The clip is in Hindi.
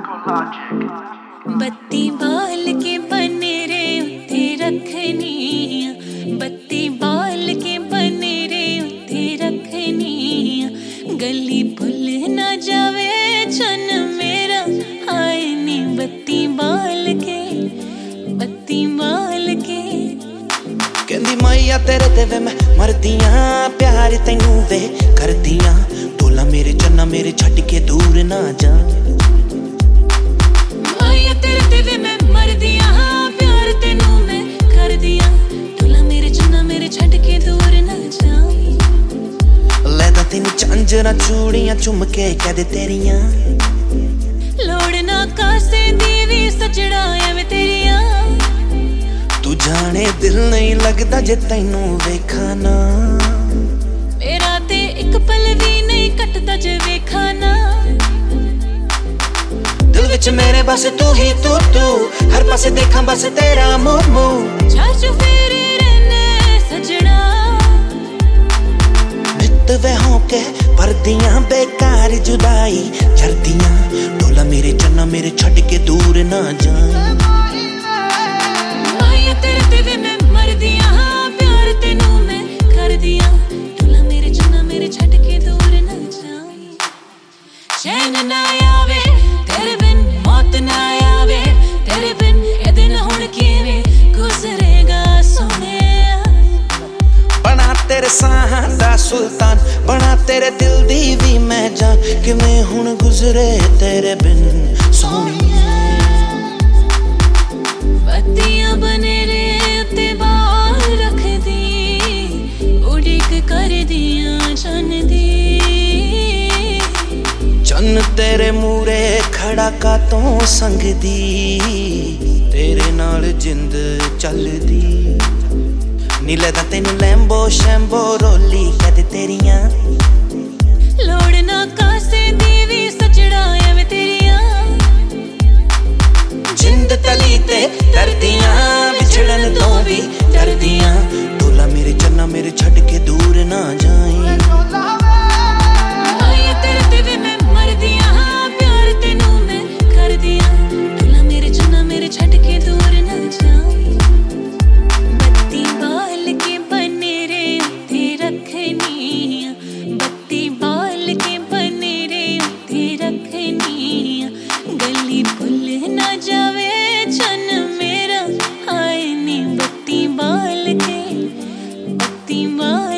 बत्ती बाल के बनेरे उत्ते रखनी, बत्ती बाल के बनेरे उत्ते रखनी, गली भुल ना जावे चन मेरा आए नी बत्ती बाल के, बत्ती बाल के। कहंदी मैया तेरे ते वे मैं मरदियां, प्यार तैनू वे करदियां, ढोला मेरे चन्ना मेरे छट के दूर ना जा। मैया तेरे ते वे मैं मरदियां, प्यार तैनू मैं करदियां, ढोला मेरे चन्ना मेरे छट के दूर ना जा। लैदा तेन झांजरां चूड़ियां चुम के कह दे तेरियां, लोड़ ना कासे दी वी सजड़ा एवें तेरियां। तू जाने दिल नहीं लगदा जे तैनू वेखा ना, मेरा ते एक पल भी नहीं कटदा जे वेखा ना। दिल विच मेरे बस तू ही तू, हर पासे देखा बस तेरा मोमो। चार चुफेरे रहने सजना, नित वे होके परदियां बेकार जुदाई चरदियां, ढोला मेरे चन्ना मेरे छट के दूर ना जाए। तेरे ते वे मैं मरदियां, प्यार तैनू मैं करदियां, ढोला मेरे चन्ना मेरे छट के दूर ना जाए। चैन ना आवे तेरे बिन, मौत ना आवे तेरे बिन, ए दिन हुण किवें गुजरेगा सोहणिया। बना तेरे साहां दा सुल्तान, बना तेरे दिल दी भी मैं जान, किवें हुण गुजरे तेरे बिन सोहणिए। बत्तियां बनेरे उत्ते बाल रख दी, उड़ीक कर दियां चन दी। चन तेरे मूरे खड़ा का तो संग दी, तेरे नाल जिंद चलदी। नीले दा तेनू लैम्बो शैम्बो रोली कह दे तेरियां, लोड़ ना कासे दी वी सजड़ा एवें तेरियां। जिंद तली ते डरदियां, बिछड़न तो भी डरदियां, ढोला मेरे चन्ना मेरे छट के दूर ना जाए। तेरे ते वे मैं मरदियां, प्यार तैनू मैं करदियां, ढोला मेरे चन्ना मेरे छट के दूर ना जाए। बत्ती बाल के बनेरे उत्ते रखनी, बत्ती बाल के बनेरे उत्ते रखनी, गली भुल ना जावे चन मेरा आए नी बत्ती बाल के, बत्ती बाल।